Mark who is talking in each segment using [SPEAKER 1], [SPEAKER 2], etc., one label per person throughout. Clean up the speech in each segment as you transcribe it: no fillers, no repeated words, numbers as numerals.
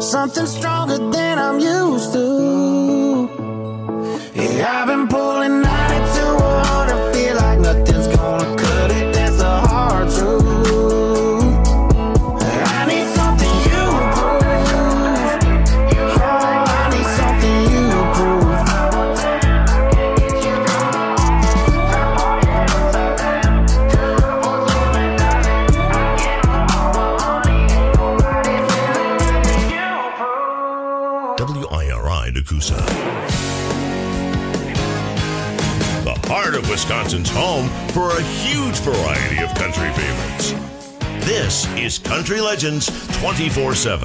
[SPEAKER 1] something stronger than I'm used to. Yeah, I've been pulling 90 to 100, feel like nothing's gonna cut it. That's the hard truth. I need something you prove. Oh, I need something you prove.
[SPEAKER 2] WIRI Nakusa. The heart of Wisconsin's home for a huge variety of country favorites. This is Country Legends 24/7.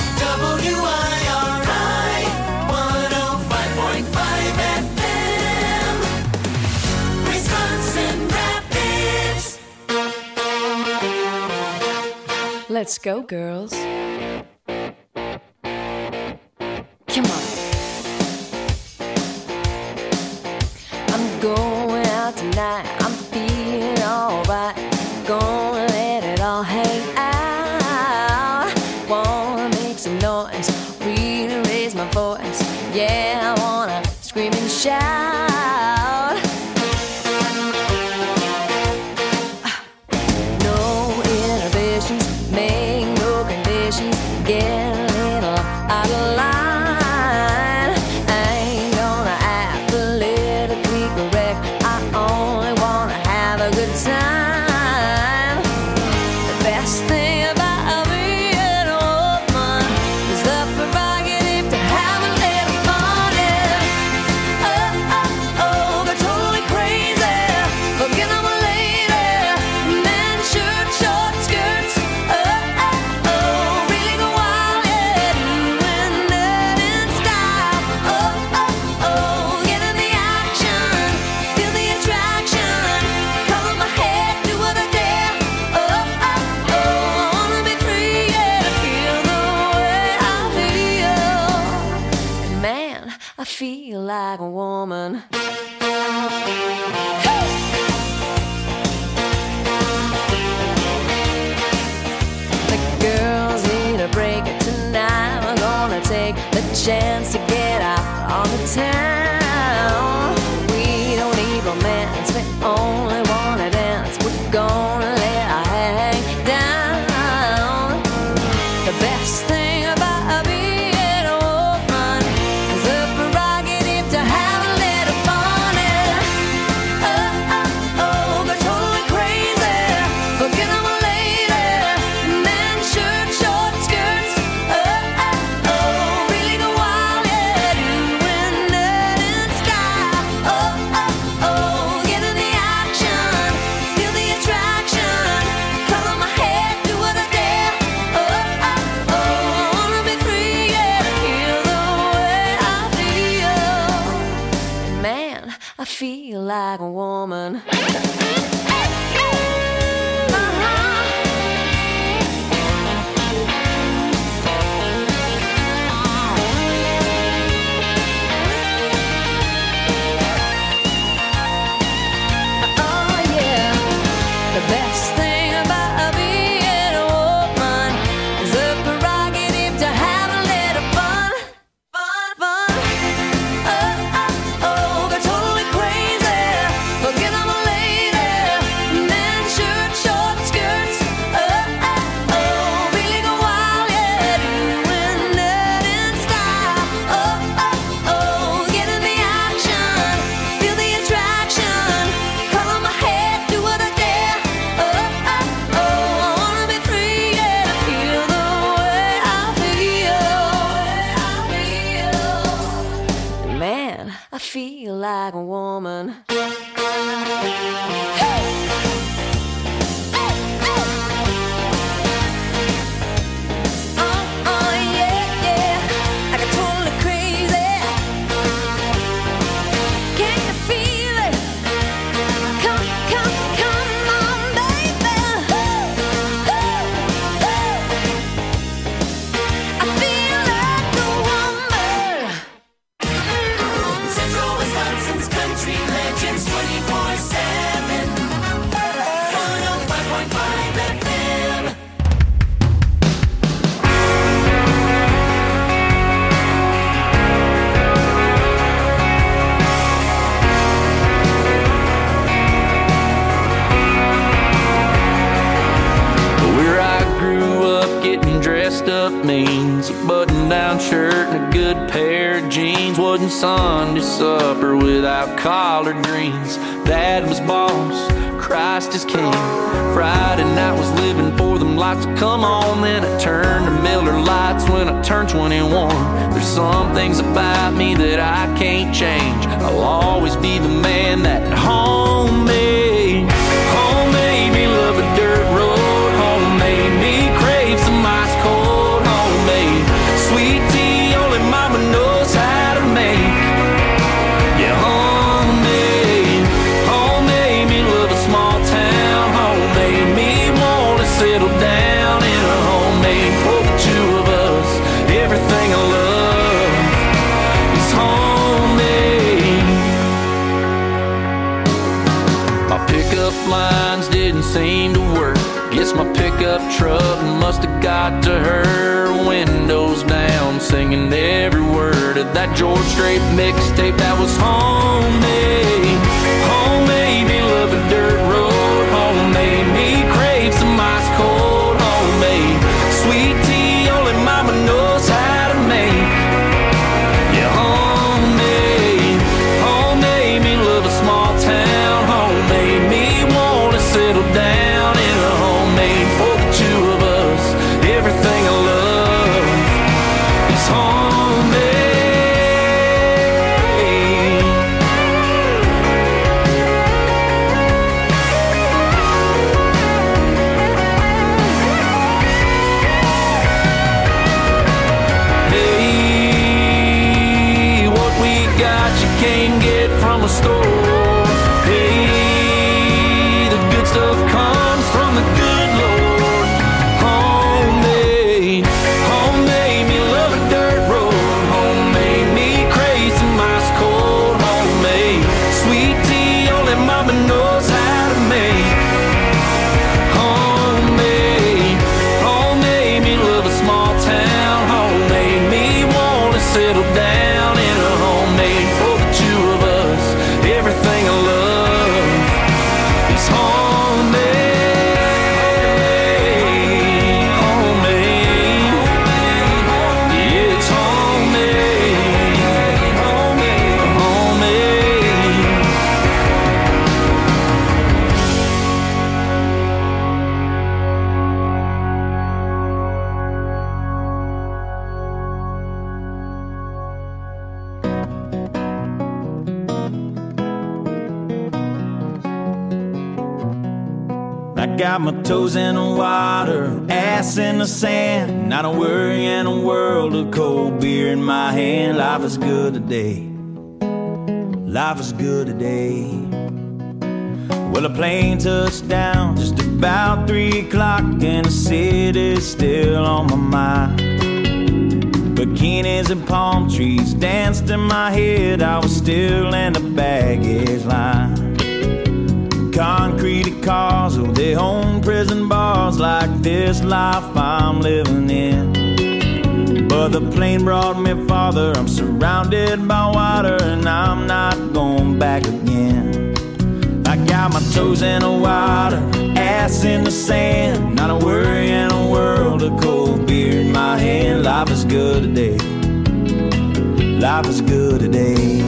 [SPEAKER 3] WIRI 105.5 FM, Wisconsin Rapids.
[SPEAKER 4] Let's go, girls. Come on. I'm going out tonight. I'm feeling alright. Gonna let it all hang out. Wanna make some noise, really raise my voice. Yeah, I wanna scream and shout. No inhibitions, make no conditions. Get a little out of line. Time. The best thing about being a woman is the prerogative to have a little fun. Yeah. Oh, oh, oh, they're totally crazy. Forget I'm a lady. Men, shirt, short skirts. Oh, oh, oh, really go wild. Yeah, doing that in style. Oh, oh, oh, get in the action, feel the attraction. Color my head, do what I dare. Oh, oh, oh, I wanna be free, yeah. Feel the way I feel. And man, I feel like a woman. The girls need a break tonight. We're gonna take the chance to get out on the town. We don't need romance, we only wanna dance. We're gonna let our hang down. The best thing about being a woman is the prerogative to have a little fun. Yeah. Oh, oh, oh, they're totally crazy. Forget I'm a lady. Men, shirt, short skirts. Oh, oh, oh, really go wild. Yeah, doing that in style. Oh, oh, oh, get in the action, feel the attraction. Color my head, do what I dare. Oh, oh, oh, I wanna be free, yeah. Feel the way I feel. Man, I feel like a woman. Oh yeah, the best thing about being a woman is the prerogative to have a little fun, fun, fun. Oh, oh, oh, they're totally crazy. Forget I'm a lady. Men, shirt, short skirts. Oh, oh, oh, really go wild, yeah. Doing that in style. Oh, oh, oh, get in the action, feel the attraction. Color my head, do what I dare. Oh, oh, oh, I wanna be free, yeah. Feel the way I feel. Man, I feel like a woman. Oh, yeah, yeah. I got totally crazy. Can you feel it? Come, come, come on, baby. I feel like a woman.
[SPEAKER 3] Central Wisconsin's Country Legends
[SPEAKER 5] dressed up means. A button-down shirt and a good pair of jeans. Wasn't Sunday supper without collard greens. Dad was boss, Christ is king. Friday night was living for them lights to come on. Then I turned to Miller Lights when I turned 21. There's some things about me that I can't change. I'll always be the man that home made. Home made me love a dirt road. Home made me crave some ice cold. Home made sweet tea only mama knows how to make. Yeah, home made. Home made me love a small town. Home made me want to settle down in a homemade for the two of us. Everything I love is homemade. My pickup lines didn't seem to work. Guess my pickup truck must have got to her. Windows down, singing every word of that George Strait mixtape that was homemade. Homemade me love a dirt road. Homemade me crave some ice cold. Homemade sweet tea only mama knows how to make. Yeah, homemade. Homemade me love a small town. Homemade me want to settle down in a homemade for the two of us. Everything I love is homemade. Hey, what we got you can't get from a store. Hey, the good stuff comes from the good Lord. Homemade, homemade me love a dirt road. Homemade me crave some ice cold. Homemade sweet tea only mama knows how to make. Homemade, homemade me love a small town. Homemade me want to settle down in a homemade for the two of us. Everything I love is homemade. Homemade, yeah, it's homemade. Homemade, homemade.
[SPEAKER 6] I got my toes in the water, ass in the sand. Not a worry in a world of cold beer in my hand. Life is good today. Life is good today. Well, a plane touched down just about 3 o'clock, and the city's still on my mind. Bikinis and palm trees danced in my head. I was still in the baggage line. Concrete cars, oh, they own prison bars. Like this life I'm living in. But the plane brought me farther. I'm surrounded by water, and I'm not going back again. I got my toes in the water, ass in the sand. Not a worry in a world of cold beer in my hand. Life is good today. Life is good today.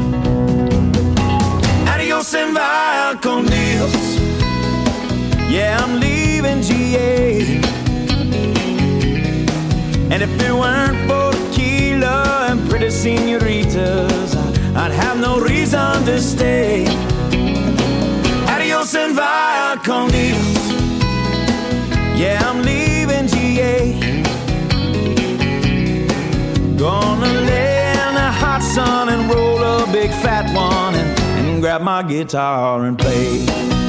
[SPEAKER 6] Adios and via con Dios. Yeah, I'm leaving GA. And if it weren't for tequila and pretty senoritas, I'd have no reason to stay. Adios and via con Dios. Yeah, I'm leaving GA. Gonna lay in the hot sun and roll a big fat one and grab my guitar and play.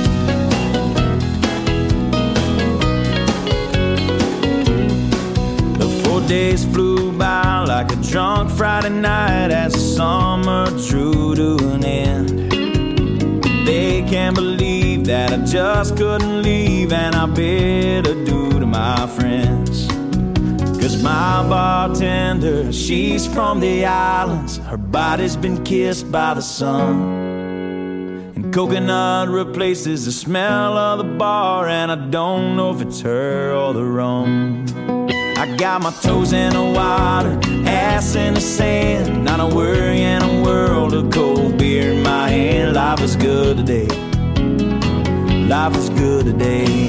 [SPEAKER 6] The 4 days flew by like a drunk Friday night as the summer drew to an end. They can't believe that I just couldn't leave, and I bid adieu to my friends. 'Cause my bartender, she's from the islands. Her body's been kissed by the sun. Coconut replaces the smell of the bar, and I don't know if it's her or the rum. I I got my toes in the water, ass in the sand, not a worry in a world of cold beer in my hand. Life is good today. Life is good today.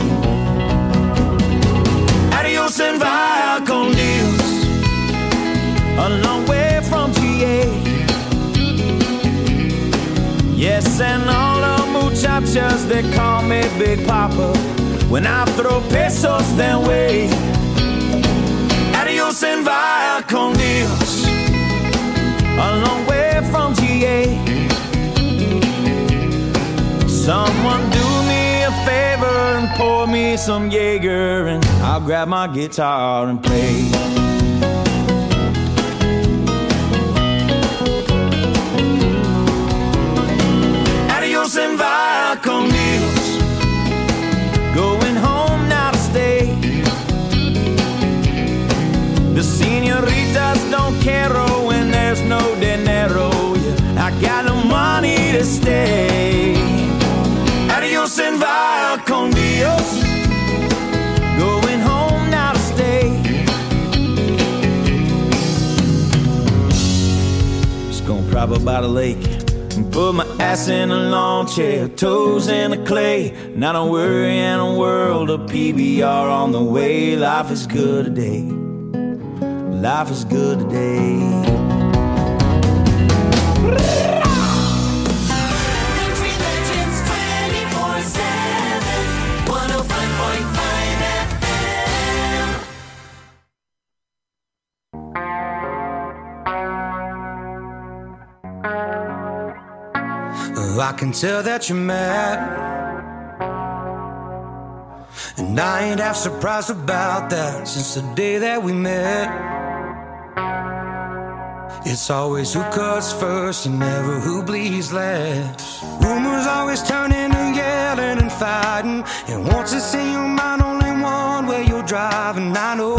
[SPEAKER 6] Adios and via con Dios, a long way from GA. Yes, and all the muchachas, they call me Big Papa when I throw pesos their way. Adios and via con Dios, a long way from GA. Someone do me a favor and pour me some Jaeger, and I'll grab my guitar and play. Adios and via con Dios, going home now to stay. The senoritas don't care when there's no dinero. Yeah, I got no money to stay. Adios and via con Dios, going home now to stay. Just gonna prop up by the lake and put my ass in a lawn chair, toes in the clay. Not a worry in a world of PBR on the way. Life is good today. Life is good today.
[SPEAKER 3] Country Legends 24/7, 105.5 FM.
[SPEAKER 7] I can tell that you're mad, and I ain't half surprised about that. Since the day that we met, it's always who cuts first and never who bleeds last. Rumors always turning and yelling and fighting, and once it's in your mind, only one way you're driving. I know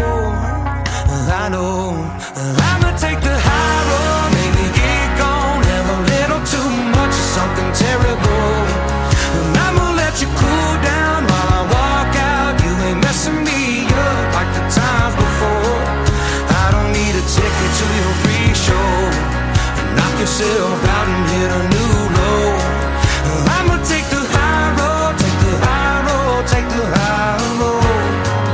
[SPEAKER 7] I'ma take the high road, maybe get gone, have a little too much of something terrible, and I'ma let you cool down while I walk out. You ain't messing me up like the times before. I don't need a ticket to your free show. Knock yourself out and hit a new low. I'ma take the high road, take the high road, take the high road.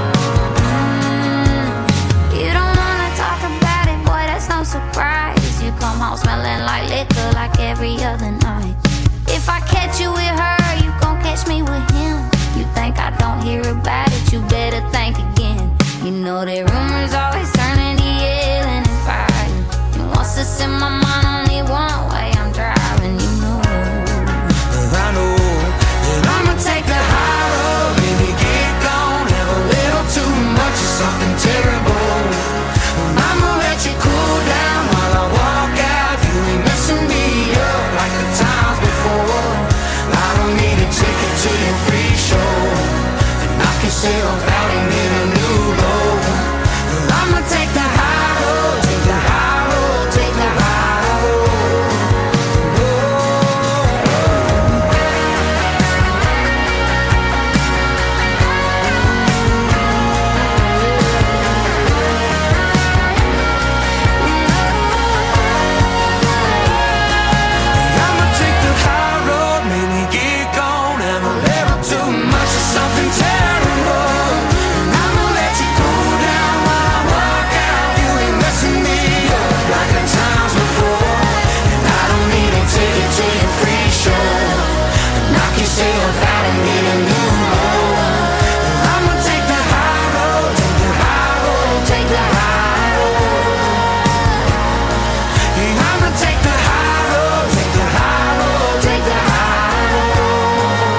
[SPEAKER 8] You don't wanna talk about it, boy, that's no surprise. You come home smelling like liquor like every other night. If I catch you with her, you gon' catch me with him. You think I don't hear about it, you better think again. You know that rumors always turning to yelling and fighting. And once it's in my mind, only one way I'm driving, you know.
[SPEAKER 7] I know that I'ma take the high road, baby, get gone, have a little too much of something terrible. I'ma let you cool down while I walk out. You ain't messing me up like the times before. I don't need a ticket to your free show. Knock yourself out and hit a new low. I'ma take the high road, take the high road, take the high road. I'ma take the high road, maybe get gone, have a little too much of something terrible. I'ma let you cool down while I walk out. You ain't messing me up like the times before. And I don't need a ticket to your free show. Knock yourself out and hit a new low. I'ma take the high road, take the high road, take the high road. Yeah, I'ma take the high road, take the high road, take the high road.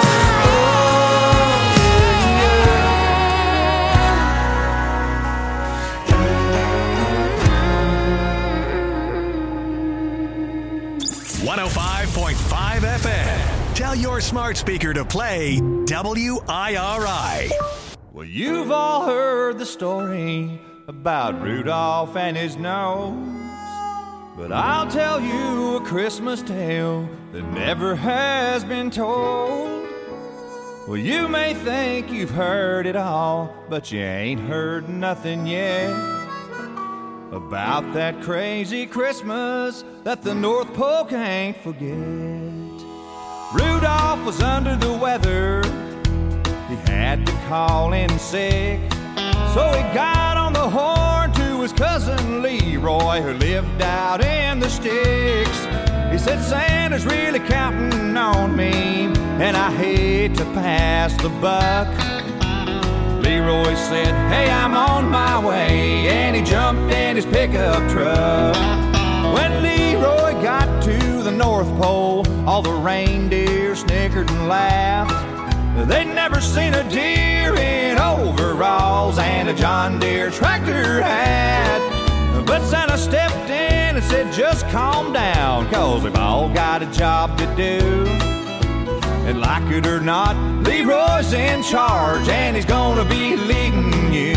[SPEAKER 9] Oh, 105.5 FM. Tell your smart speaker to play WIRI.
[SPEAKER 6] Well, you've all heard the story about Rudolph and his nose, but I'll tell you a Christmas tale that never has been told. Well, you may think you've heard it all, but you ain't heard nothing yet about that crazy Christmas that the North Pole can't forget. Rudolph was under the weather, he had to call in sick, so he got on the horn to his cousin Leroy, who lived out in the sticks. He said, Santa's really counting on me, and I hate to pass the buck. Leroy said, hey, I'm on my way, and he jumped in his pickup truck. When Leroy got to the North Pole, all the reindeer snickered and laughed. They'd never seen a deer in overalls and a John Deere tractor hat. But Santa stepped in and said, just calm down, 'cause we've all got a job to do. And like it or not, Leroy's in charge, and he's gonna be leading you.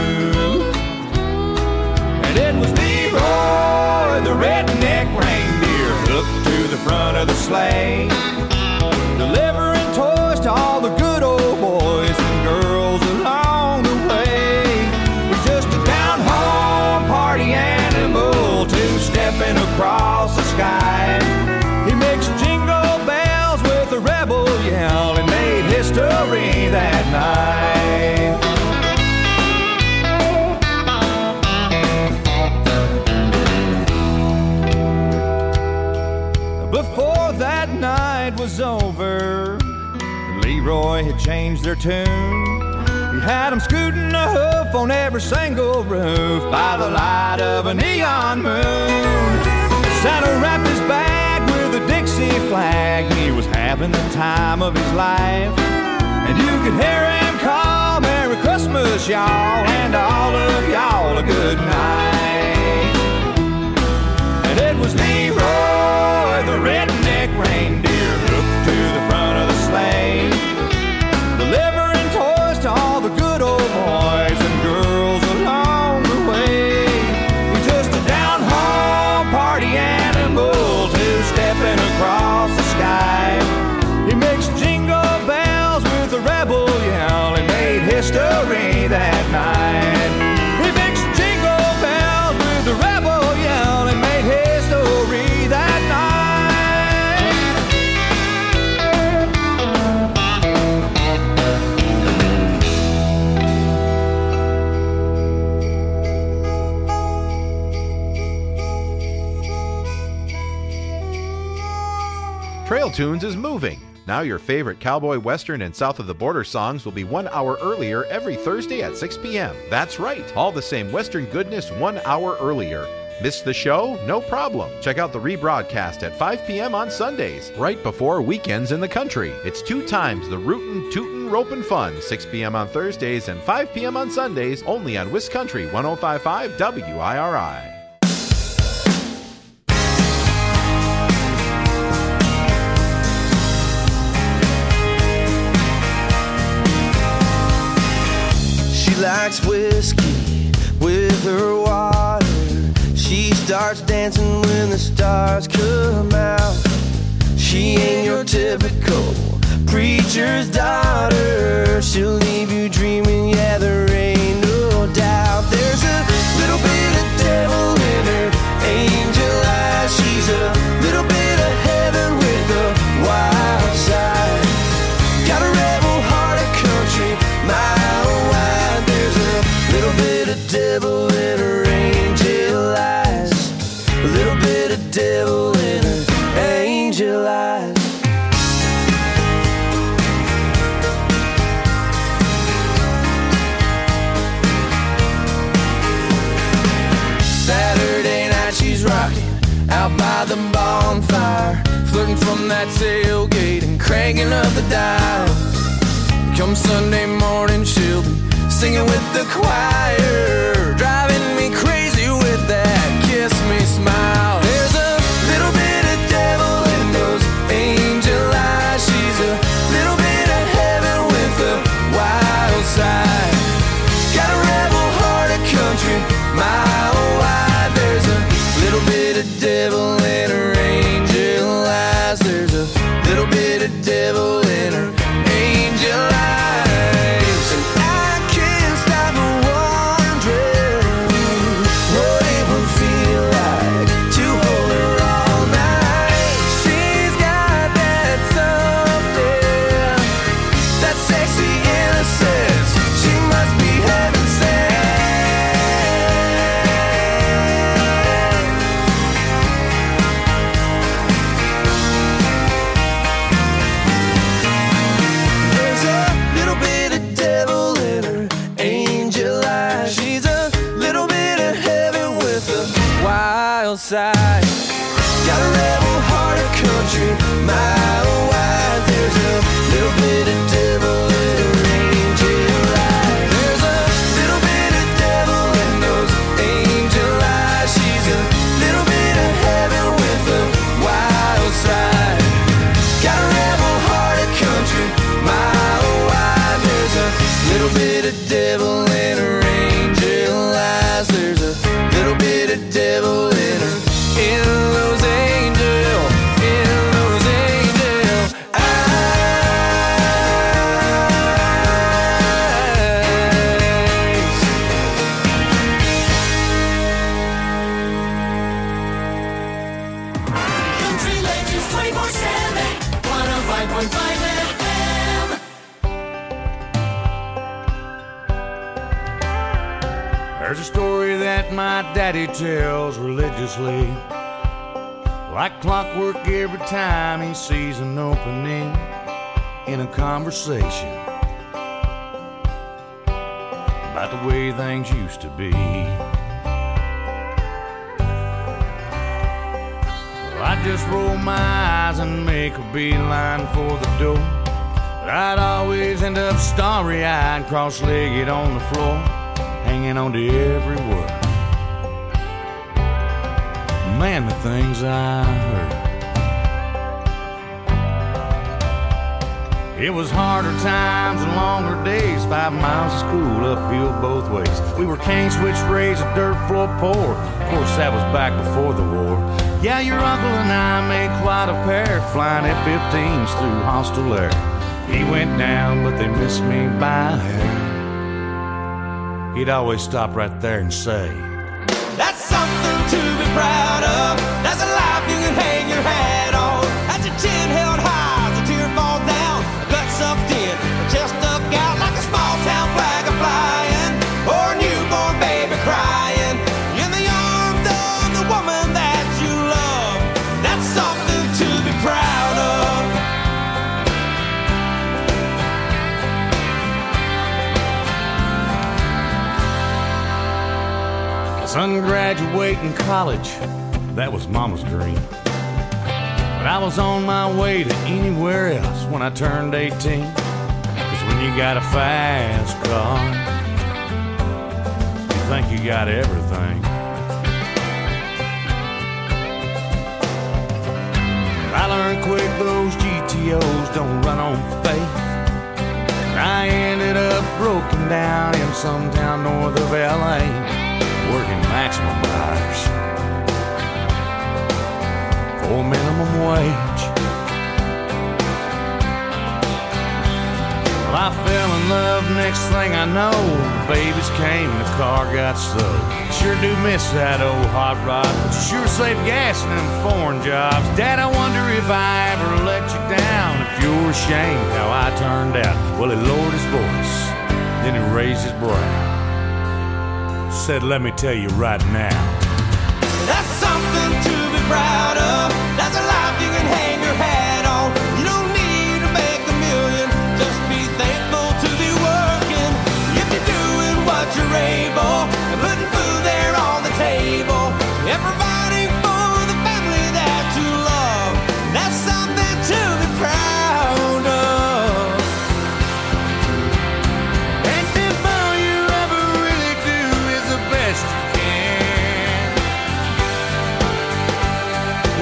[SPEAKER 6] And it was Leroy, the redneck reindeer, hooked to the front of the sleigh, delivering toys to all the good old boys and girls along the way. He's just a down-home party animal, two-stepping across the sky. He makes jingle bells with a rebel yell and made history that night. Before that night was over, Leroy had changed their tune. He had them scooting a hoof on every single roof by the light of a neon moon. Santa wrapped his bag with a Dixie flag. He was having the time of his life, and you could hear him call, Merry Christmas, y'all, and all of y'all a good night. And it was Leroy, the redneck reindeer, hooked to the front of the sleigh, delivering toys to all the good old boys and girls along the way. He's just a down-home party animal, two-stepping across the sky. He makes jingle bells with a rebel yell and made history that night. He makes jingle bells with a rebel yell and made history that night.
[SPEAKER 10] Trail Tunes is moving. Now your favorite cowboy, western, and south of the border songs will be 1 hour earlier every Thursday at 6 p.m. That's right, all the same western goodness 1 hour earlier. Missed the show? No problem. Check out the rebroadcast at 5 p.m. on Sundays, right before Weekends in the Country. It's 2 times the rootin', tootin', ropin' fun, 6 p.m. on Thursdays and 5 p.m. on Sundays, only on Wiscountry 105.5 WIRI.
[SPEAKER 11] She likes whiskey with her water. She starts dancing when the stars come out. She ain't your typical preacher's daughter. She'll leave you dreaming, yeah, there ain't no doubt. There's a little bit of devil in her angel eyes. She's a little bit of heaven with a wild side. Got a rebel heart, a country mile wide. There's a little bit of devil in her angel eyes. A little bit of devil in her angel eyes. Saturday night she's rocking out by the bonfire, flirting from that tailgate and cranking up the dial. Come Sunday morning she'll be singing with the choir, driving me crazy with that kiss me smile. There's a little bit of devil in those angel eyes. She's a little bit of heaven with a wild side. Got a rebel heart, a country mile wide. There's a little bit of devil in her angel eyes. There's a little bit of devil in her angel wild side. Got a rebel heart of country, mile wide. There's a little bit of devil in her angel eyes. There's a little bit of devil in those angel eyes. She's a little bit of heaven with a wild side. Got a rebel heart of country, mile wide. There's a little bit of devil in her angel eyes. There's a little bit of devil in her, in those angel eyes.
[SPEAKER 3] Country Legends 24/7, 105.5 FM.
[SPEAKER 6] There's a story that my daddy tells religiously, like clockwork every time he sees an opening in a conversation about the way things used to be. Well, I'd just roll my eyes and make a beeline for the door, but I'd always end up starry-eyed, cross-legged on the floor, hanging on to every word. Man, the things I heard. It was harder times and longer days, 5 miles of school uphill both ways. We were cane switch raised, a dirt floor poor. Of course, that was back before the war. Yeah, your uncle and I made quite a pair, flying F-15s through hostile air. He went down, but they missed me by a hair. He'd always stop right there and say,
[SPEAKER 11] That's something to be proud of. That's a life you can hang your hat on. That's your chin held high as a tear falls down. A gut sucked in, a chest stuck out like a small town flag a flying, or a newborn baby crying in the arms of the woman that you love. That's something to be proud of.
[SPEAKER 6] son graduating college, that was Mama's dream. But I was on my way to anywhere else when I turned 18. 'Cause when you got a fast car, you think you got everything. But I learned quick those GTOs don't run on faith. I ended up broken down in some town north of LA, working maximum hours for minimum wage. Well, I fell in love, next thing I know, the babies came and the car got sold. Sure do miss that old hot rod, but you sure save gas in them foreign jobs. Dad, I wonder if I ever let you down, if you're ashamed how I turned out. Well, he lowered his voice, then he raised his brow, said, let me tell you right now,
[SPEAKER 11] that's something to be proud of. That's a life you can hang your hat on. You don't need to make a million, just be thankful to be working. If you're doing what you're able and putting food there on the table and providing for the family that you love, that's something to be proud of.
[SPEAKER 6] and if all you ever really do is the best you can,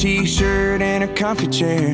[SPEAKER 11] t-shirt and her comfy chair.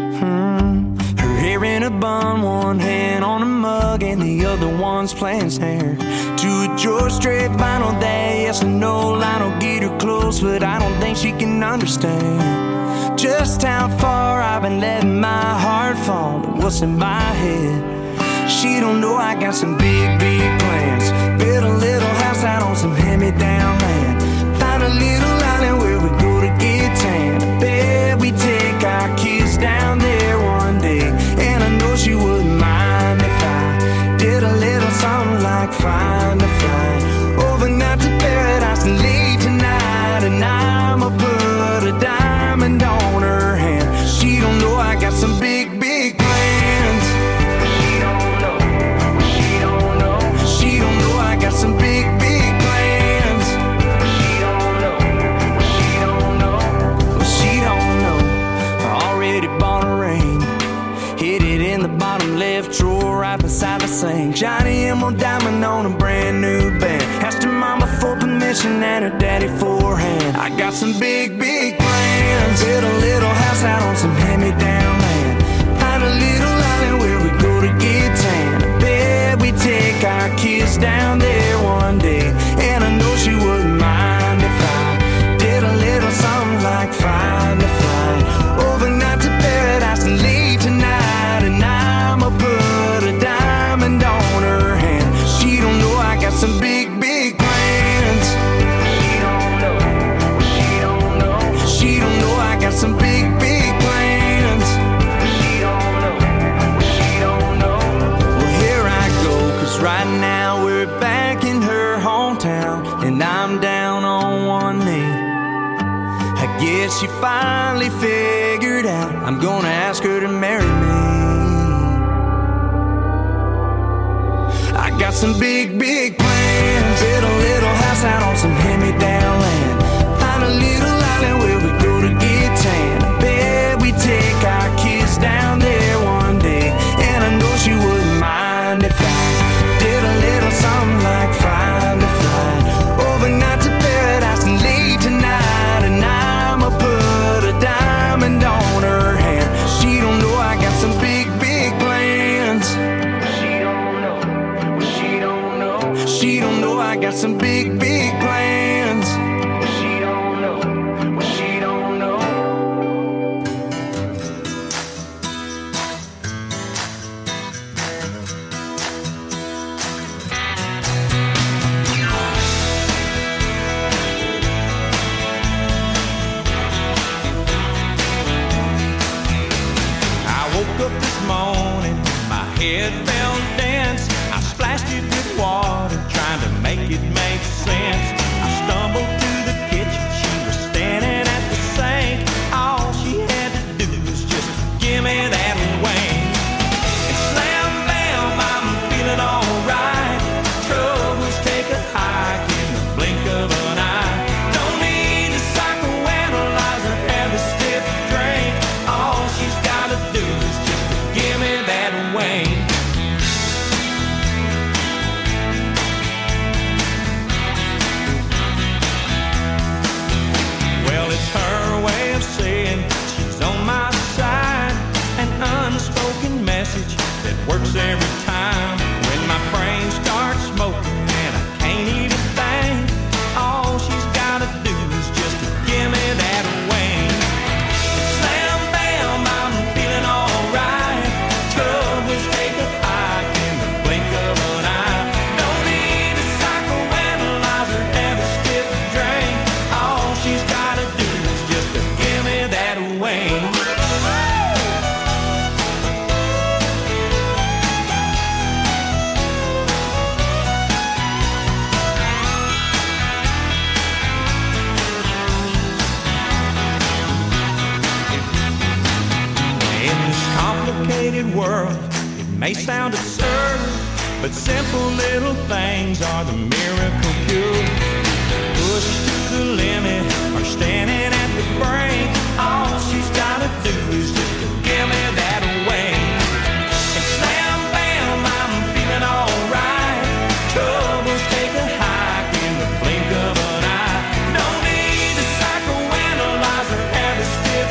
[SPEAKER 11] Her hair in a bun, one hand on a mug and the other one's playing snare. To a George Strait vinyl day, yes or no, Lionel get her close, but I don't think she can understand just how far I've been letting my heart fall and what's in my head. She don't know I got some big, big plans. Build a little house out on some hand-me-down land. Find a little island where we go to get tan. I bet we take our kids down there one day. And I know she wouldn't mind if I did a little something like find a flight overnight to paradise and leave tonight. And I'ma put a diamond on her hand. She don't know I got some big, big plans. She don't know. She don't know. She don't know I got some big, big plans. She don't know. She don't know. She don't know. I already bought a ring. Hid it in the bottom left drawer right beside the sink. Johnny Emerald diamond on a brand new band. Asked her mama for permission and her daddy for a hand. I got some big, big plans. Build a little house out on some hand-me-down land. Find a little island where we go to get tan. I bet we take our kids down there one day. And I know she wouldn't mind if I did a little something like find a flight overnight to paradise and leave tonight. And I'ma put a diamond on her hand. She don't know I got some big, big plans. She don't know. She don't know. She don't know I got some big, big plans. She don't know. She don't know. Well, here I go, 'cause right now we're back in her hometown. And I'm down on one knee. I guess she finally figured out I'm gonna ask her to marry me. I got some big, big plans. Build a little house out on some hand-me-down land. Find a little island where we go to get tan. I bet we take our kids down there one day. And I know she wouldn't mind if I did a little something like find a flight overnight to paradise and leave tonight. And I'ma put a diamond on her hand. She don't know I got some big, big plans. She don't know. She don't know. She don't know I got some big, big plans. She don't know. She don't know.
[SPEAKER 6] I woke up this morning, my head felt dense. I splashed it with water, trying to make it make sense. I stumbled to the kitchen, she was standing at the sink. All she had to do was just give me that wing. And slam, bam, I'm feeling alright. Troubles take a hike in the blink of an eye. Don't need to psychoanalyze or have a stiff drink. All she's gotta do is just give me that wing. Well, it's her way of saying she's on my side. An unspoken message that works every time. When my brain starts smoking and I can't even think, all she's gotta do is just give me that wing. Slam, bam, I'm feeling alright. Troubles take a hike in the blink of an eye. Don't need a psychoanalyze or have a stiff drink. All she's gotta do is just give me that wing. In this complicated world, it may sound absurd, but simple little things are the miracle cure. Pushed to the limit or standing at the brink, all she's gotta do is just give me that wing. And slam, bam, I'm feeling alright. Troubles take a hike in the blink of an eye. No need to psychoanalyze or have a stiff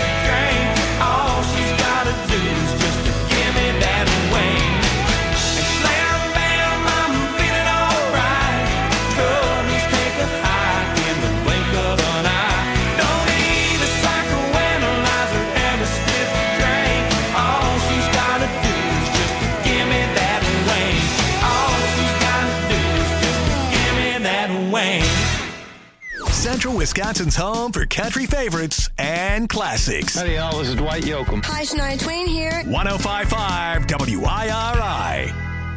[SPEAKER 9] Wisconsin's home for country favorites and classics.
[SPEAKER 12] Howdy, y'all. This is Dwight Yoakam.
[SPEAKER 13] Hi, Shania Twain here.
[SPEAKER 9] 105.5 WIRI.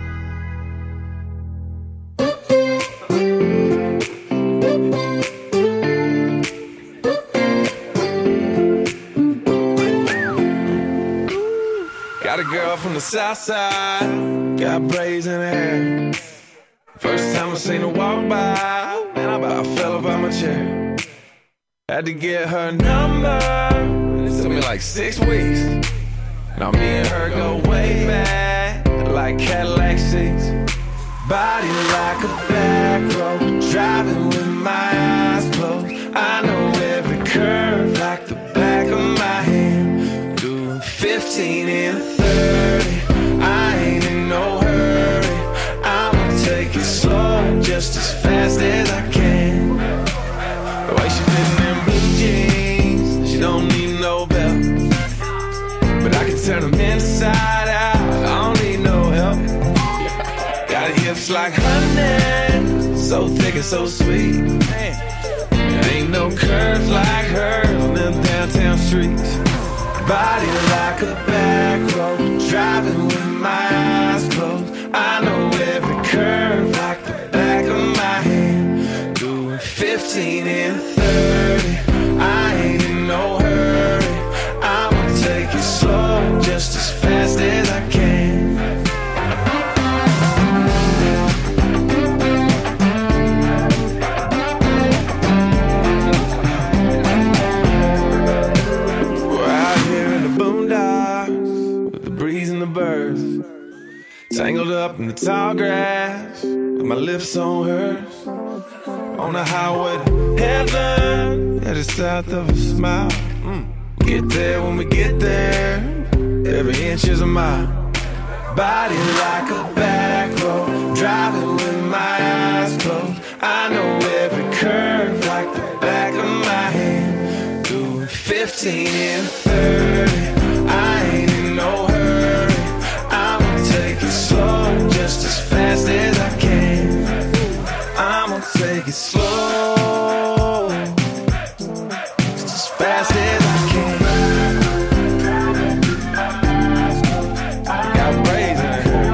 [SPEAKER 11] Got a girl from the south side, got braids in her hair. First time I seen her walk by, man, I about fell up out my chair. Had to get her number, it took me like 6 weeks. Now me and her go way back, like Cadillac seats. Body like a back road, driving with my eyes closed. I know every curve like the back of my hand. Doing 15 and 30, I ain't in no hurry. I'ma take it slow, just as fast as I can. The way she fitting in blue jeans, she don't need no belt. But I can turn them inside out, I don't need no help. Got hips like honey, so thick and so sweet. There ain't no curves like hers on them downtown streets. Body like a back road, driving with my eyes closed. I know every curve like the back of my hand. Doing 15 and 30, I ain't in no hurry. I'ma take it slow, just as fast as I can. Tangled up in the tall grass, with my lips on hers. On the highway to heaven, headed south of a smile. Get there when we get there, every inch is a mile. Body like a back road, driving with my eyes closed. I know every curve like the back of my hand. Doing 15 and 30, I ain't in no hurry. I'ma take it slow, just as fast as I can. I'ma take it slow, just as fast as I can. Got braids in her hair.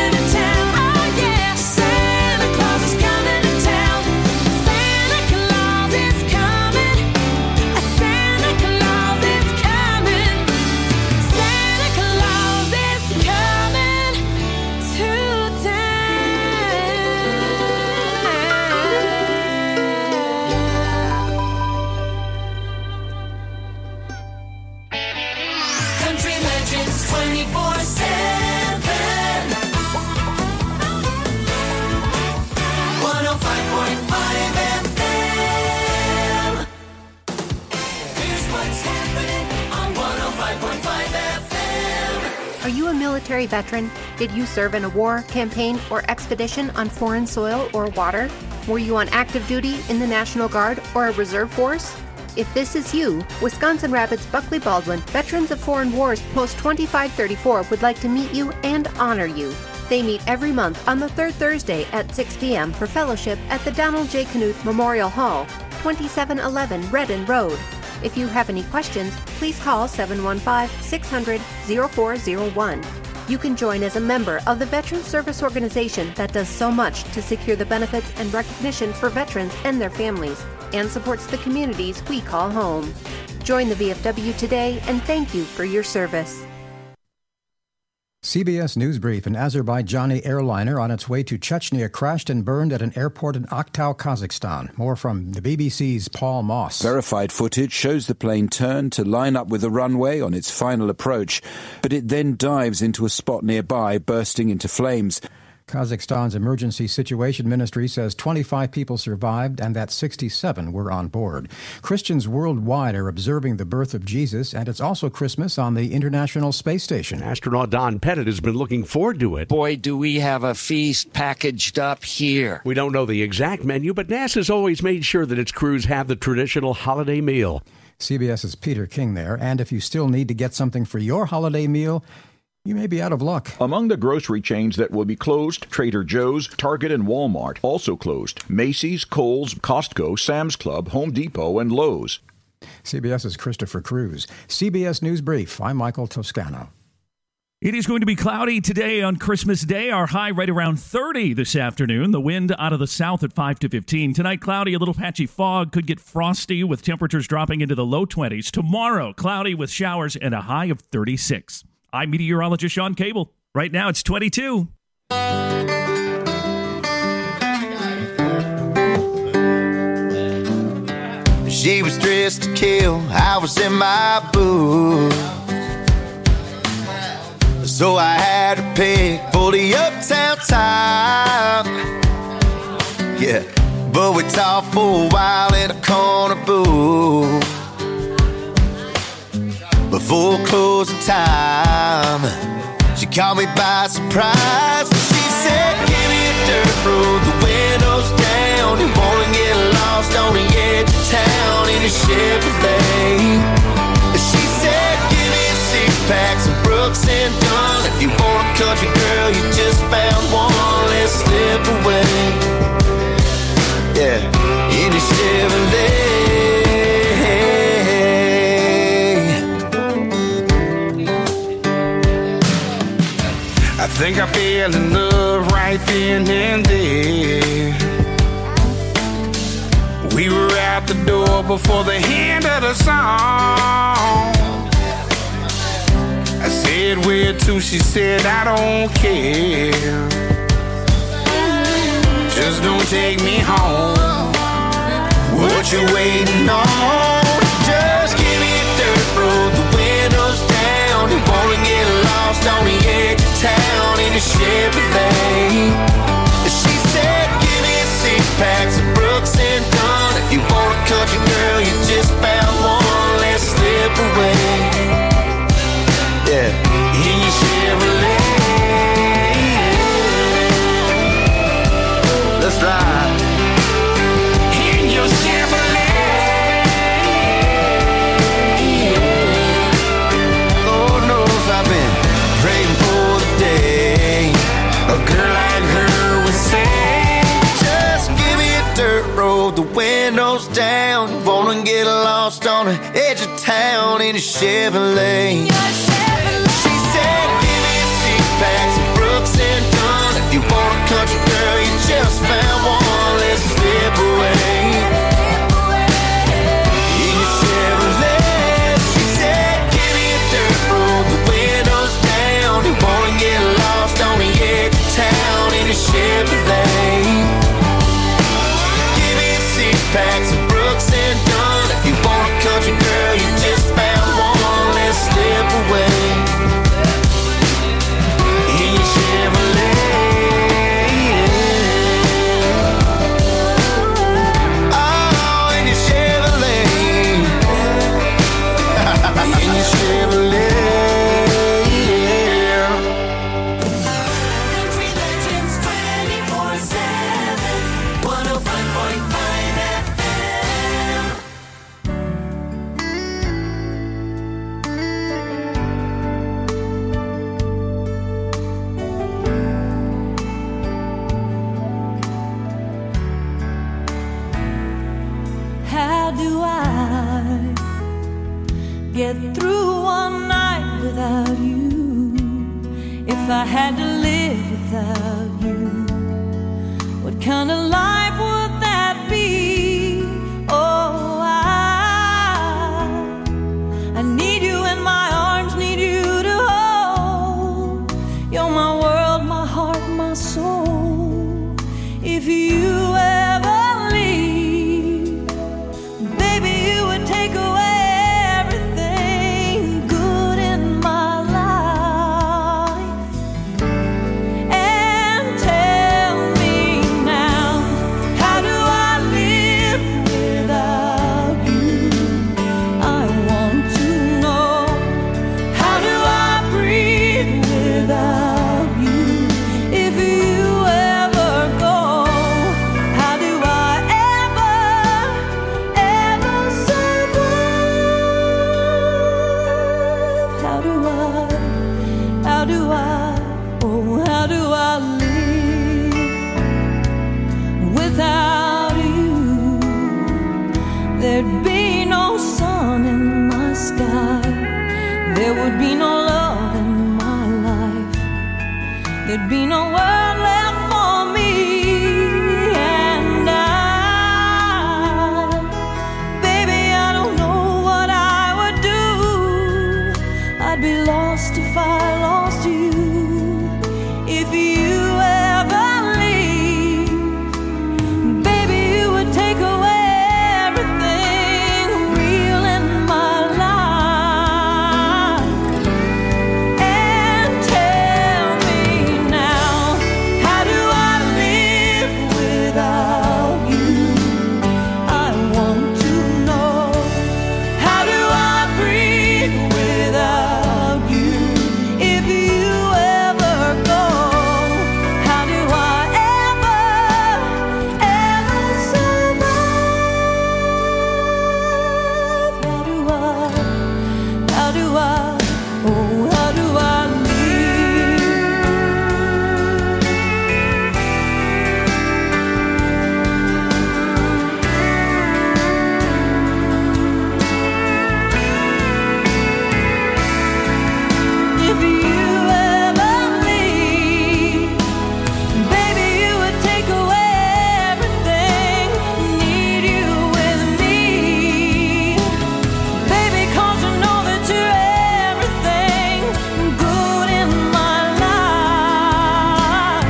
[SPEAKER 8] Santa Claus is coming to town. Santa Claus
[SPEAKER 12] military veteran? Did you serve in a war, campaign, or expedition on foreign soil or water? Were you on active duty in the National Guard or a reserve force? If this is you, Wisconsin Rapids Buckley Baldwin Veterans of Foreign Wars Post 2534 would like to meet you and honor you. They meet every month on the third Thursday at 6 p.m. for fellowship at the Donald J. Knuth Memorial Hall, 2711 Redden Road. If you have any questions, please call 715-600-0401. You can join as a member of the Veterans Service Organization that does so much to secure the benefits and recognition for veterans and their families, and supports the communities we call home. Join the VFW today, and thank you for your service.
[SPEAKER 13] CBS News Brief: an Azerbaijani airliner on its way to Chechnya crashed and burned at an airport in Aktau, Kazakhstan. More from the BBC's Paul Moss.
[SPEAKER 14] Verified footage shows the plane turn to line up with the runway on its final approach, but it then dives into a spot nearby, bursting into flames.
[SPEAKER 13] Kazakhstan's Emergency Situation Ministry says 25 people survived and that 67 were on board. Christians worldwide are observing the birth of Jesus, and it's also Christmas on the International Space Station.
[SPEAKER 15] Astronaut Don Pettit has been looking forward to it.
[SPEAKER 16] Boy, do we have a feast packaged up here.
[SPEAKER 15] We don't know the exact menu, but NASA's always made sure that its crews have the traditional holiday meal.
[SPEAKER 13] CBS's Peter King there, and if you still need to get something for your holiday meal, you may be out of luck.
[SPEAKER 17] Among the grocery chains that will be closed, Trader Joe's, Target, and Walmart also closed. Macy's, Kohl's, Costco, Sam's Club, Home Depot, and Lowe's.
[SPEAKER 13] CBS's Christopher Cruz. CBS News Brief. I'm Michael Toscano.
[SPEAKER 18] It is going to be cloudy today on Christmas Day. Our high right around 30 this afternoon. The wind out of the south at 5 to 15. Tonight, cloudy, a little patchy fog. Could get frosty with temperatures dropping into the low 20s. Tomorrow, cloudy with showers and a high of 36. I'm meteorologist Sean Cable. Right now, it's 22.
[SPEAKER 11] She was dressed to kill, I was in my booth. So I had to pick for the uptown time. Yeah, but we talked for a while in a corner booth. Before closing time, she caught me by surprise. She said, give me a dirt road, the windows down. You wanna get lost on the edge of town in a Chevrolet. She said, give me a six-pack, some Brooks and Dunn. If you want a country girl, you just found one. Let's slip away. Yeah, in a Chevrolet. I think I fell in love right then and there. We were out the door before the end of the song. I said, where to? She said, I don't care. Just don't take me home. What you waiting on? Just give me a dirt road, the windows down. You wanna get lost on the edge of town in a Chevrolet. She said, give me a six-pack, some Brooks and Dunn. If you want a country girl, you just found one. Let's slip away. Yeah, in your Chevrolet. Let's ride. In your Chevrolet. Lord knows I've been praying for the day a girl like her would say, just give me a dirt road, the windows down. You wanna get lost on the edge of town in a Chevrolet. She said, give me a six-pack, some Brooks and Dunn. If you want a country girl, you just found one. Let's slip away. In your Chevrolet. She said, give me a dirt road, the windows down. You wanna get lost on the edge of town in a Chevrolet. Give me a six-pack, some Brooks and Dunn. If you want a country girl, you just found one. Let's slip away.
[SPEAKER 19] get through one night without you. If I had to live without you, what kind of life would that be? Oh, I need you in my arms, need you to hold. You're my world, my heart, my soul. If you ever leave, baby, you would take away everything good in my life. And tell me now, how do I live without you? I want to know, how do I breathe without you? If you ever go, how do I ever survive? How do I, oh, how do I live without you? There'd be no sun in my sky, there would be no love in my life, there'd be no world left for me. And baby, I don't know what I would do. I'd be lost if I lost you. If you ever leave, baby, you would take away everything real in my life. And tell me now, how do I live without you? I want to know, how do I breathe without you? If you ever go, how do I ever survive? How do I, oh, how do I if you ever leave, baby, you would take away everything. Need you with me, baby, 'cause I know that you're everything good in my life.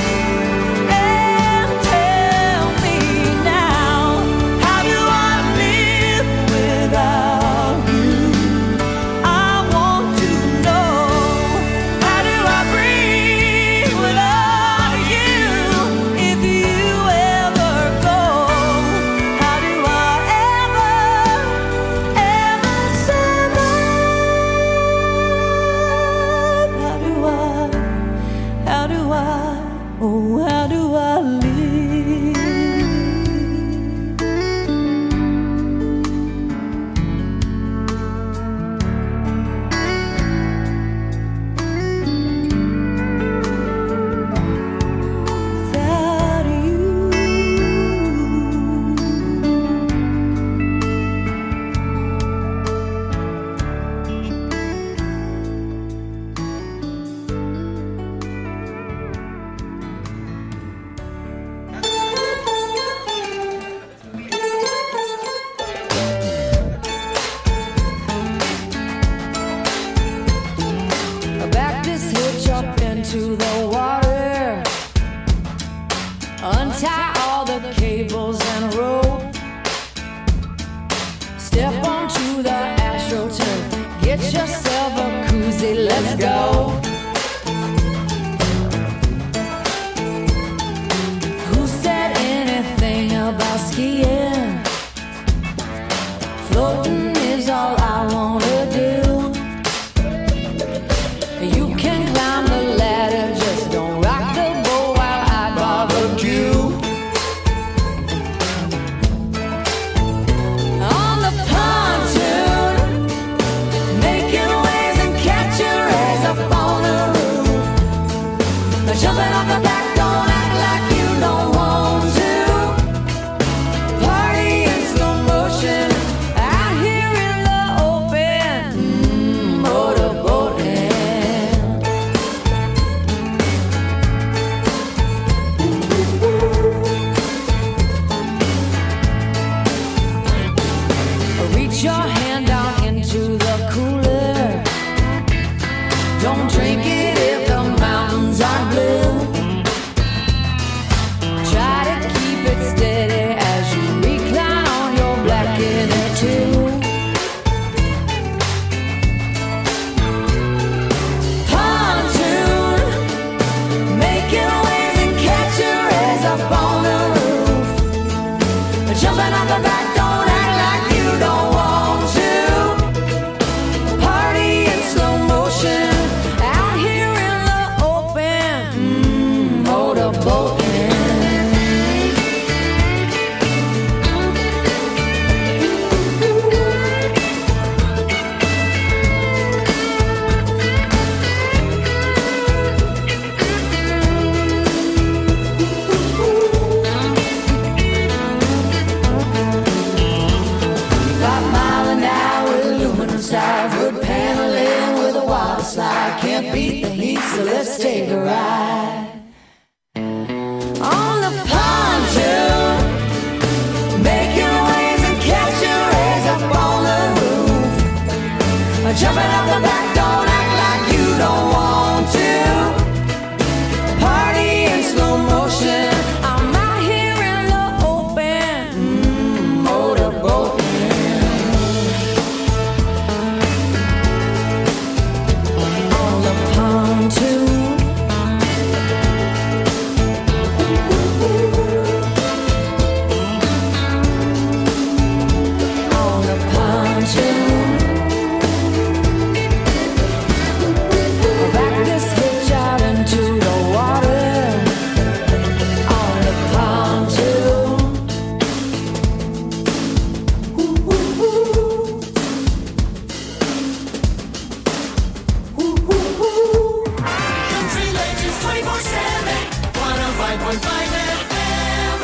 [SPEAKER 19] And tell me now, how do I live without you? I want to know, how do I breathe without you? If you ever go, how do I ever survive? How do I, oh, how do I live? Without you. Back this hitch up into the water, untie all the cables and rope, step onto the AstroTurf, get yourself a koozie, let's go. Who said anything about skiing? Floating is all I wanna do. You can climb the ladder, just don't rock the boat while I barbecue. On the pontoon, making waves and catching rays up on the roof. Jumping off the back, don't act like you don't want to. Party in slow motion out here in the open. take a ride on the pontoon, making waves and catching rays up on the roof, jumping out the back, don't act like you don't want to, party in slow motion, I'm out here in the open, motorboating.
[SPEAKER 3] Country Legends 24/7, 105.5 FM.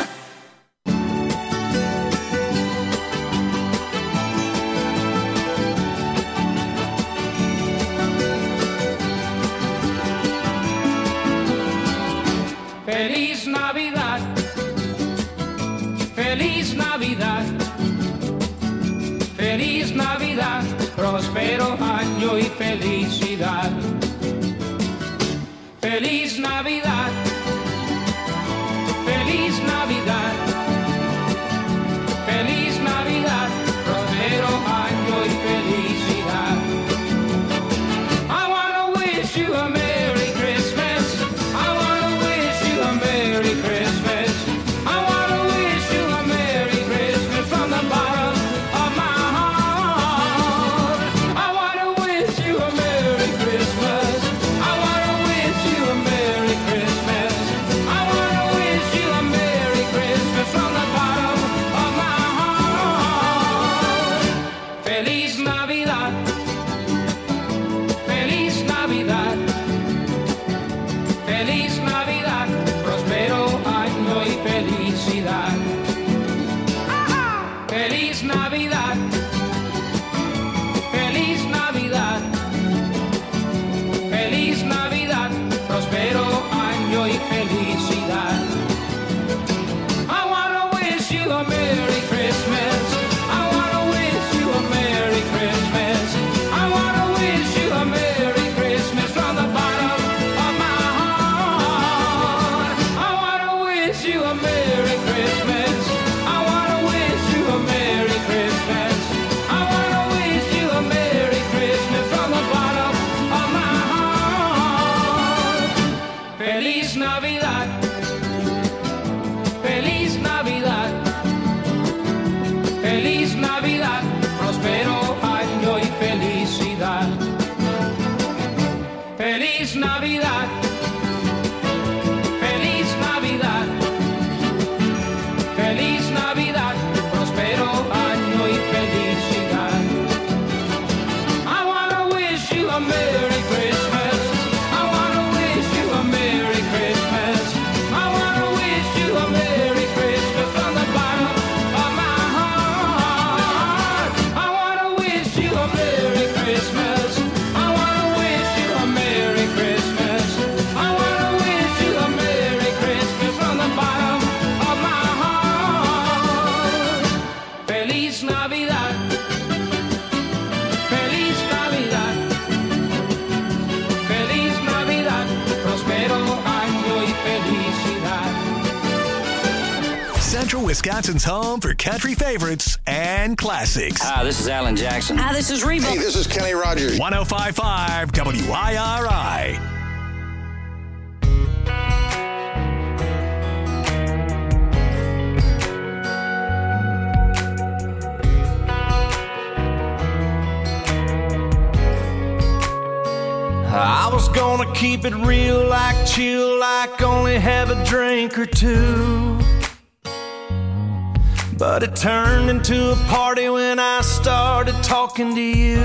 [SPEAKER 5] Feliz Navidad, Feliz Navidad, Feliz Navidad, próspero año y felicidad. Feliz Navidad, Feliz Navidad, Feliz Navidad, próspero año y felicidad. I wanna wish you a Merry Christmas. I wanna wish you a Merry Christmas. I wanna wish you a Merry Christmas from the bottom of my heart. I wanna wish you a Merry Christmas. I wanna wish you a Merry Christmas. I wanna wish you a Merry Christmas from the bottom of my heart. Feliz Navidad. Feliz Navidad. Feliz Navidad, próspero año y felicidad. Feliz Navidad, Feliz Navidad, Feliz Navidad, próspero año y felicidad. I wanna wish you a Merry Christmas. I wanna wish you a Merry Christmas. I wanna wish you a Merry Christmas from the bottom of my heart. I wanna wish you a Merry Christmas. I wanna wish you a Merry Christmas. I wanna wish you a Merry Christmas from the bottom of my heart. Feliz Navidad. Feliz Navidad. Feliz Navidad, próspero año y felicidad. Feliz Navidad. Feliz Navidad. Feliz Navidad, próspero año y felicidad. I wanna wish you a Merry Christmas. I wanna wish you a Merry Christmas. I wanna wish you a Merry Christmas from the bottom of my heart. I wanna wish you a Merry Christmas. I wanna wish you a Merry Christmas. I wanna wish you a Merry Christmas from the bottom of my heart. Feliz Navidad. Feliz Navidad. Feliz Navidad, próspero año y felicidad.
[SPEAKER 9] Central Wisconsin's home for country favorites and classics.
[SPEAKER 16] Hi, this is Alan Jackson.
[SPEAKER 20] Hi, this is Reba.
[SPEAKER 9] Hey, this is Kenny Rogers. 105.5 WIRI.
[SPEAKER 6] I was gonna keep it real, like chill, like only have a drink or two. But it turned into a party when I started talking to you.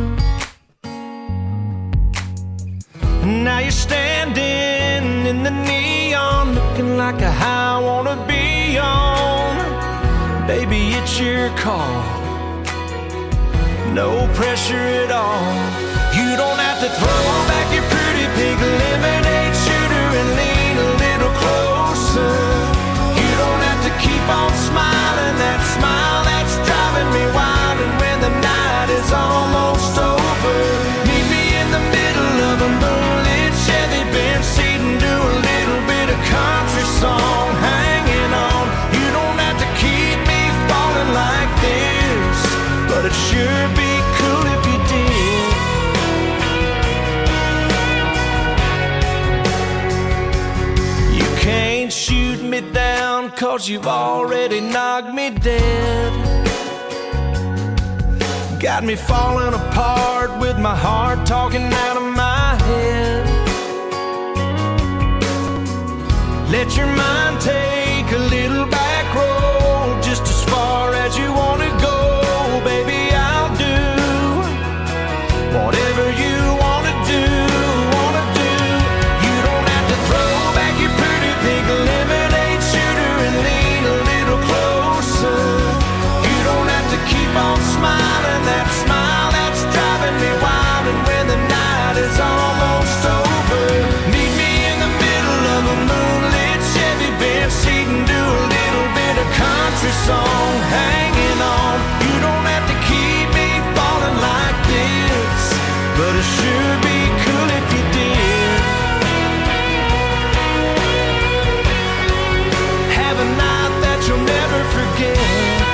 [SPEAKER 6] And now you're standing in the neon, looking like a high I wanna be on. Baby, it's your call, no pressure at all. You don't have to throw back your pretty pink lemonade shoes.
[SPEAKER 11] around, 'cause you've already knocked me dead. Got me falling apart with my heart talking out of my head. Let your mind take a little back road, just as far as you want to go. Baby, I'll do whatever you want to do. You don't have to throw back your pretty pink lemonade shooter and lean a little closer. You don't have to keep on smiling, that smile that's driving me wild. And when the night is almost over, meet me in the middle of a moonlit Chevy bench seat and do a little bit of country song, hanging on. You don't have to keep me falling like this, but it sure be cool if you did. Have a night that you'll never forget.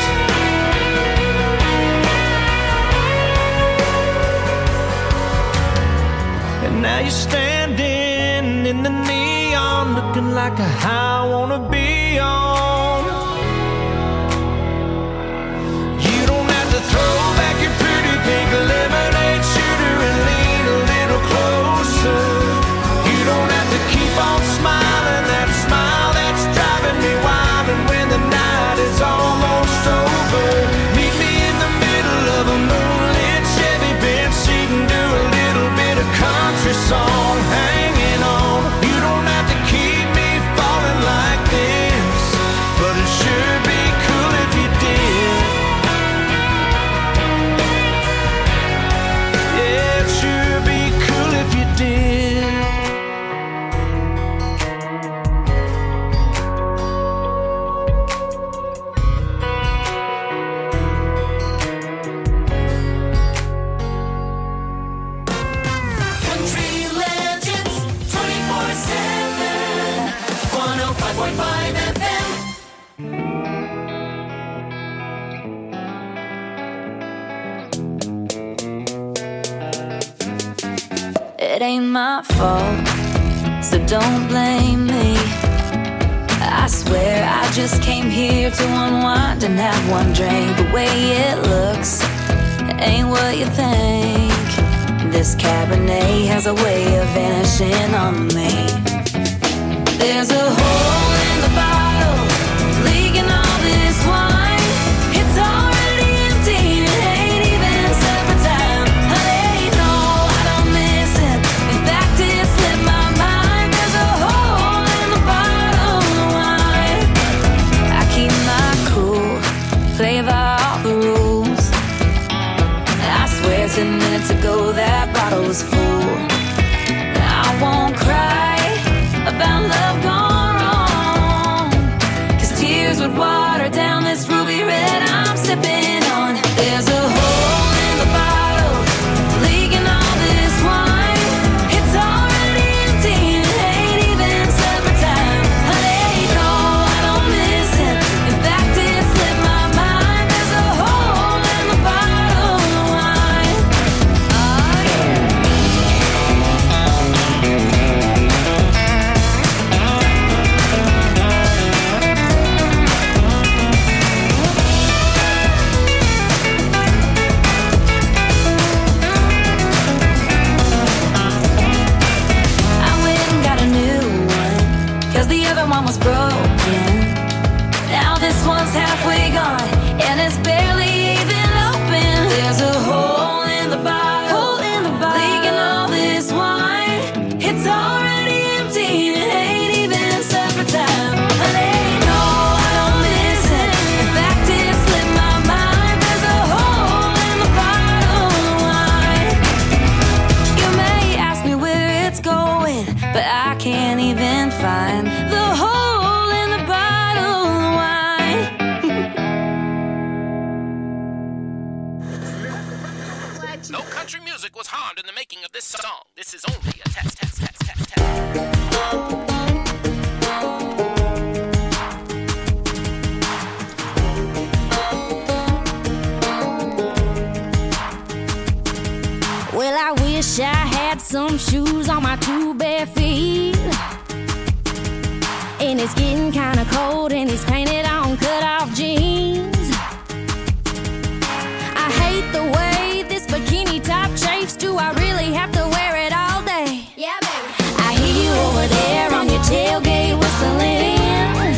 [SPEAKER 11] And now you're standing in the neon, looking like a high I wanna be on. You don't have to throw back your pretty pink lemonade shooter and lean a little closer. You don't have to keep on smiling, that smile that's driving me wild. And when the night is almost over, meet me in the middle of a moonlit Chevy bench seat and do a little bit of country song, hanging on. You don't have to keep me falling like this, but it sure be cool if you did. Yeah, it sure be cool if you did.
[SPEAKER 3] Country Legends 24/7, 105.5 FM.
[SPEAKER 19] It ain't my fault, so don't blame me. I swear I just came here to unwind and have one drink. The way it looks ain't what you think. This Cabernet has a way of vanishing on me. There's a hole in the bottle, leaking all this wine. It's already empty, it ain't even supper time. Honey, no, I don't miss it. In fact, it slipped my mind. There's a hole in the bottle of wine. I keep my cool, play by all the rules. I swear 10 minutes ago that bottle was full. I won't cry about love gone wrong, 'cause tears would water down this ruby red I'm sipping on. There's a hole in the bottle, leaking all this wine. It's already empty, it ain't even supper time. Honey, no, I don't miss it. In fact, it slipped my mind. There's a hole in the bottle of wine. Oh yeah. I went and got a new one, 'cause the other one was broken. Now this one's halfway gone, and it's barely even open. There's a hole in the bottle, leaking all this wine. It's already empty, it ain't even supper time. Honey, no, I don't miss it. In fact, it slipped my mind. There's a hole in the bottle of wine. You may ask me where it's going, but I can't even find the hole in the bottle of wine.
[SPEAKER 20] No country music was harmed in the making of this song. This is only a test.
[SPEAKER 21] Well, I wish I had some shoes on my two bare feet. And
[SPEAKER 8] and it's getting kinda cold, and he's painted on cut-off jeans. I hate the way this bikini top chafes. Do I really have to wear it all day? Yeah, baby. I hear you over there on your tailgate whistling,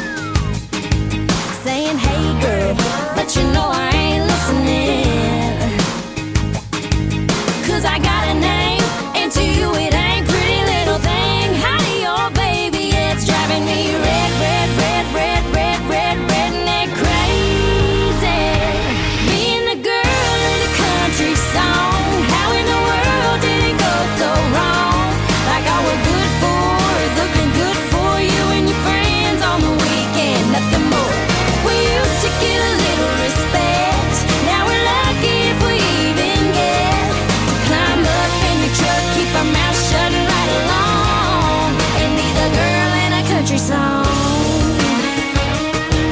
[SPEAKER 8] saying, hey girl, but you know I ain't listening. 'Cause I got a name, and to you it ain't pretty little thing. Howdy, oh baby, it's driving me red, red, red, red, red, red, redneck crazy. Being the girl in a country song, how in the world did it go so wrong? Like all we're good for is looking good for you and your friends on the weekend, nothing more. We used to get a little respect, now we're lucky if we even get to climb up in your truck, keep our mouths shut and ride along, and be the girl in a country song.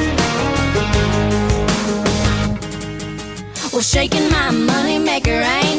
[SPEAKER 8] Well, shaking my money maker ain't